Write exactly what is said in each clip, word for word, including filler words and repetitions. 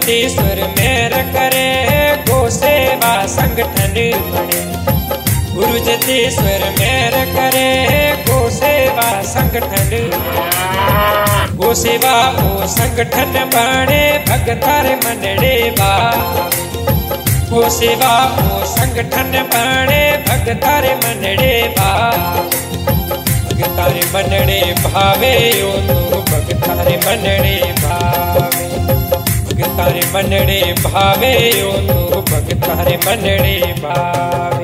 जतेश्वर मेहर करे गो सेवा संगठन बने। गुरु जतेश्वर मेहर करे गो सेवा संगठन, गो सेवा ओ संगठन बने भगतारे मनड़े बावे। गो सेवा ओ संगठन बने भगतारे मनड़े बावे। भगतारे मनड़े भावे ओ तो भगतारे मनड़े भावे। भगतारे मनड़े भावे ओ तो भगतारे मनड़े भावे।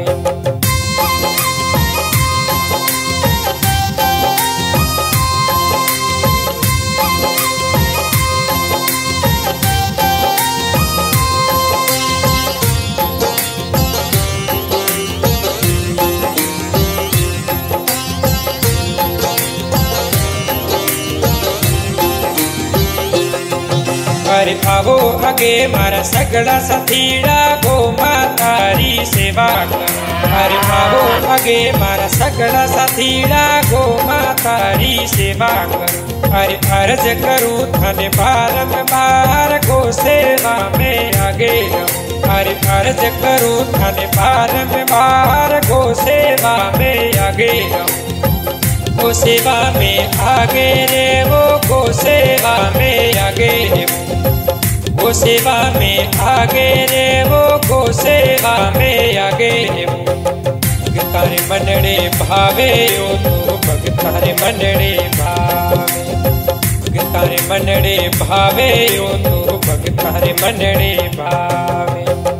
अरे भावो अगे मारा सगड़ा सतीड़ा गो मातारी सेवा कर। अरे भावो अगे मारा सगड़ा सतीड़ा गो मातारी सेवा कर। अरे अर्ज करूँ थाने बारंबार गो सेवा में आगे रहूं। अरे अर्ज करूँ थाने बारंबार गो सेवा में आगे रहूं। गो सेवा में आगे रे वो गो सेवा में आगे रे वो। गो सेवा में आगे रे वो गो सेवा में आगे रे वो। भगतारे मनड़े भावे ओ तो भगतारे मनड़े भावे। भगतारे मनड़े भावे ओ तो भगतारे मनड़े भावे।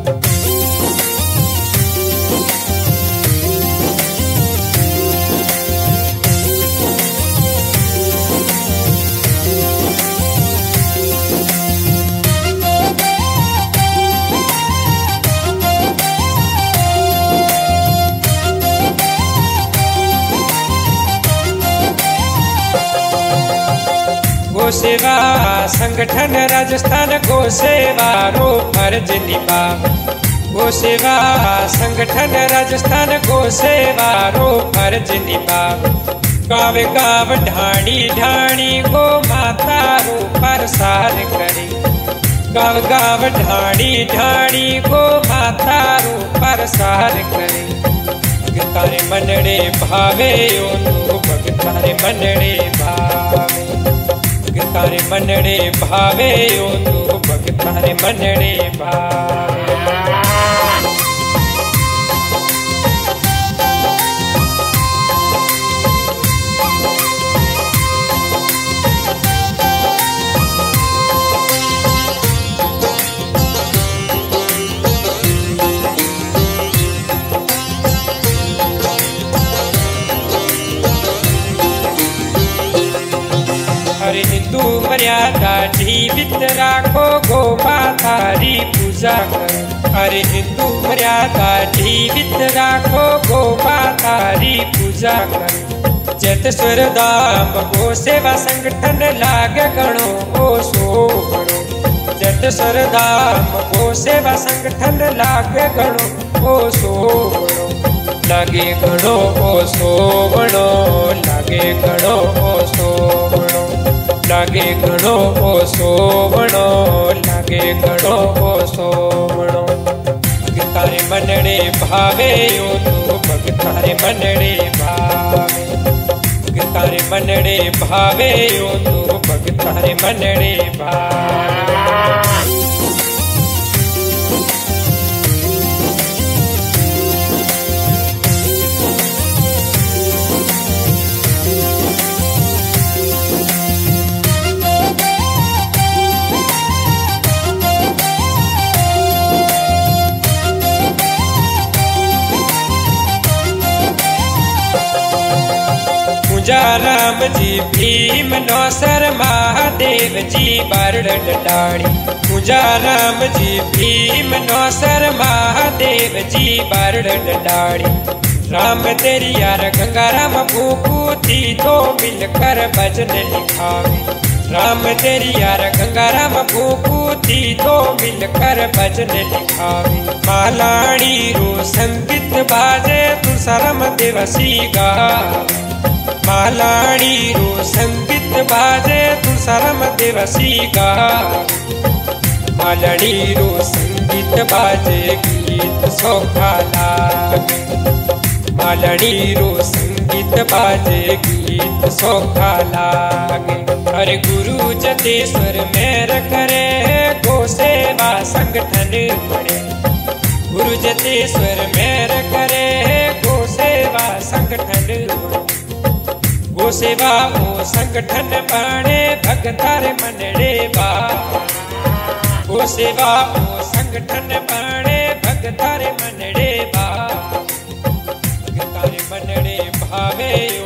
गो सेवा संगठन राजस्थान गो सेवा रो फर्ज निभा। गो सेवा संगठन राजस्थान गो सेवा रो फर्ज निभा। गाँव गाँव ढाणी ढाणी गो माता रो प्रसार करे। गाँव गाँव ढाणी ढाणी गो माता रो प्रसार करे। भगतारे मनड़े भावे ओ तो भगतारे मनड़े भावे। भगतारे मनड़े भावे ओ तो भगतारे मनड़े भावे। अरे हिंदू मर्यादा जीवित राखो गो मातारी पूजा कर। अरे हिंदू मर्यादा जीवित राखो गो मातारी पूजा कर। जतेश्वर धाम गो सेवा संगठन लाग गणो ओ सो गणो। जतेश्वर धाम गो सेवा संगठन लाग गणो ओ सो गणो। लागे गणो ओ सो गणो। लागे गणो ओ सो गणो। लागे गणो ओ सोवणो। लागे गणो ओ सोवणो। भगतारे मनड़े भावे ओ तो भगतारे मनड़े भावे। भगतारे मनड़े भावे ओ तो भगतारे मनड़े भावे। पूजा राम जी भीम नौसर महादेव जी बारड़ डाड़ी। पूजा राम जी भीम नौसर महादेव जी बारड़ डाड़ी। राम तेरी यार गंगा राम भूकू थी तो मिलकर भजन लिखावे। राम तेरी यार गंगा राम भूकू थी तो मिलकर भजन लिखावे। मालाड़ी रो संगीत बाजे तू शरम दिवसी गा। मालाड़ी रो संगीत बाजे तू शरम दिवसी गा। मालड़ी रो संगीत बाजे गीत सोखा लागे। मालड़ी रो संगीत बाजे गीत सोखा लागे। हरे गुरु जतेश्वर मेर करे गो सेवा संगठन बने। गुरु जतेश्वर मेर करे गो सेवा संगठन बने। गो सेवा ओ संगठन बने भगतार मनड़े बा। गो सेवा ओ संगठन बने भगतार मनड़े बा। भगतार मनड़े भावे